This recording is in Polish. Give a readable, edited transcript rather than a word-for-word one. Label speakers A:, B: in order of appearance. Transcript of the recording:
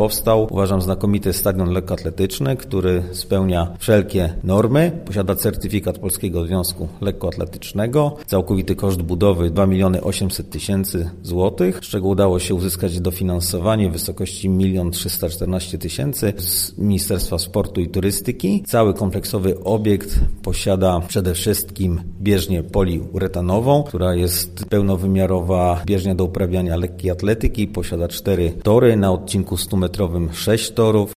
A: powstał, uważam, znakomity stadion lekkoatletyczny, który spełnia wszelkie normy, posiada certyfikat Polskiego Związku Lekkoatletycznego, całkowity koszt budowy 2 800 000 złotych, z czego udało się uzyskać dofinansowanie w wysokości 1 314 000 z Ministerstwa Sportu i Turystyki. Cały kompleksowy obiekt posiada przede wszystkim bieżnię poliuretanową, która jest pełnowymiarowa bieżnia do uprawiania lekkiej atletyki, posiada 4 tory, na odcinku 100-metrowym 6 torów.